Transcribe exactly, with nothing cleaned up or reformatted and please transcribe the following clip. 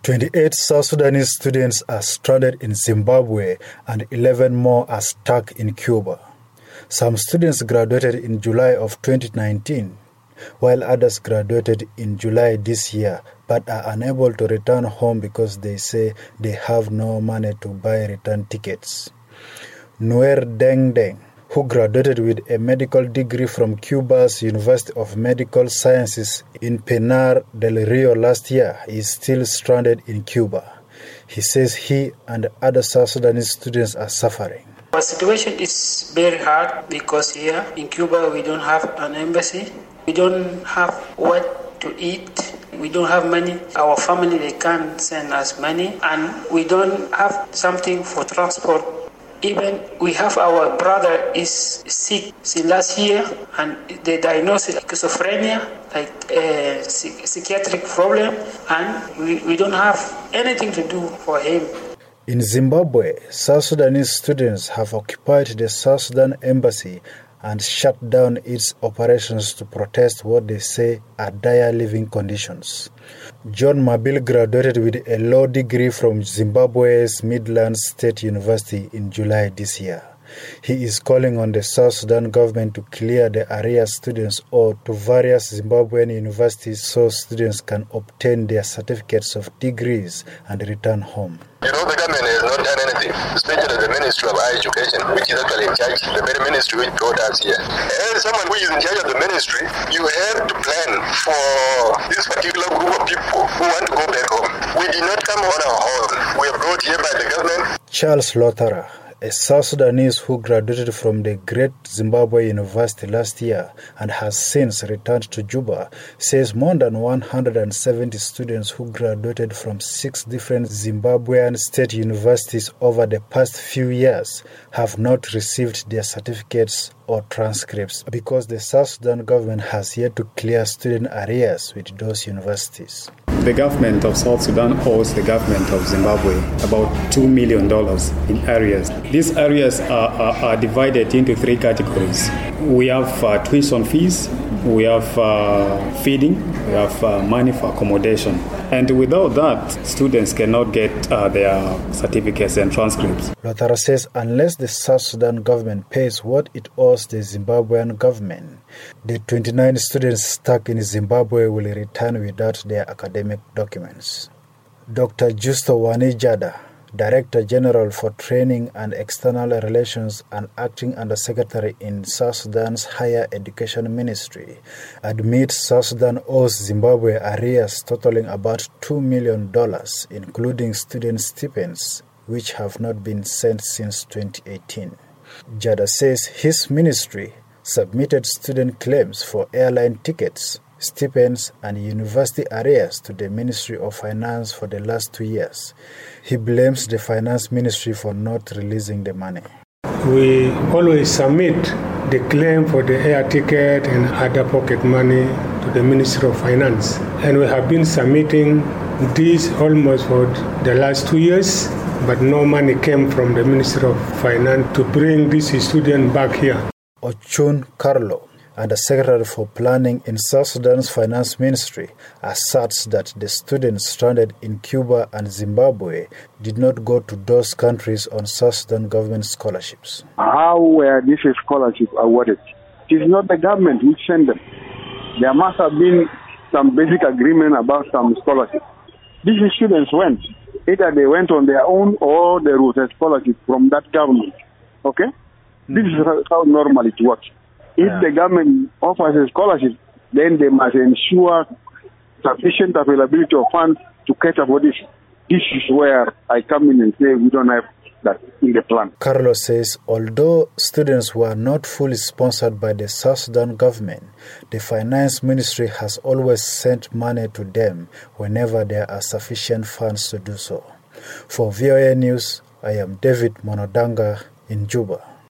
twenty-eight South Sudanese students are stranded in Zimbabwe and eleven more are stuck in Cuba. Some students graduated in July of twenty nineteen, while others graduated in July this year but are unable to return home because they say they have no money to buy return tickets. Nuer Deng Deng, who graduated with a medical degree from Cuba's University of Medical Sciences in Pinar del Rio last year, is still stranded in Cuba. He says he and other South Sudanese students are suffering. Our situation is very hard because here in Cuba we don't have an embassy. We don't have what to eat. We don't have money. Our family, they can't send us money. And we don't have something for transport. Even we have our brother is sick since last year and they diagnosed schizophrenia, like a psychiatric problem, and we, we don't have anything to do for him. In Zimbabwe, South Sudanese students have occupied the South Sudan embassy and shut down its operations to protest what they say are dire living conditions. John Mabil graduated with a law degree from Zimbabwe's Midlands State University in July this year. He is calling on the South Sudan government to clear the arrears students owe to various Zimbabwean universities so students can obtain their certificates of degrees and return home. You know, the government has not done anything, especially the Ministry of Higher Education, which is actually in charge, the very ministry which brought us here. As someone who is in charge of the ministry, you have to plan for this particular group of people who want to go back home. We did not come on our own. We are brought here by the government. Charles Lothara, a South Sudanese who graduated from the Great Zimbabwe University last year and has since returned to Juba, says more than one hundred seventy students who graduated from six different Zimbabwean state universities over the past few years have not received their certificates or transcripts because the South Sudan government has yet to clear student arrears with those universities. The government of South Sudan owes the government of Zimbabwe about two million dollars in arrears. These arrears are, are, are divided into three categories. We have uh, tuition fees, we have uh, feeding, we have uh, money for accommodation. And without that, students cannot get uh, their certificates and transcripts. Lothara says unless the South Sudan government pays what it owes the Zimbabwean government, the twenty-nine students stuck in Zimbabwe will return without their academic documents. Doctor Justo Wanijada, Director General for Training and External Relations and Acting Undersecretary in South Sudan's Higher Education Ministry, admits South Sudan owes Zimbabwe arrears totaling about two million dollars, including student stipends, which have not been sent since twenty eighteen. Jada says his ministry submitted student claims for airline tickets, stipends and university arrears to the Ministry of Finance for the last two years. He blames the Finance Ministry for not releasing the money. We always submit the claim for the air ticket and other pocket money to the Ministry of Finance. And we have been submitting this almost for the last two years, but no money came from the Ministry of Finance to bring this student back here. Ochun Carlo, and the Secretary for Planning in South Sudan's Finance Ministry, asserts that the students stranded in Cuba and Zimbabwe did not go to those countries on South Sudan government scholarships. How were these scholarships awarded? It is not the government who sent them. There must have been some basic agreement about some scholarships. These students went. Either they went on their own or they wrote a scholarship from that government. Okay? Mm-hmm. This is how normally it works. If yeah. the government offers a scholarship, then they must ensure sufficient availability of funds to cater for this. This is where I come in and say we don't have that in the plan. Carlos says although students were not fully sponsored by the South Sudan government, the Finance Ministry has always sent money to them whenever there are sufficient funds to do so. For V O A News, I am David Monodanga in Juba.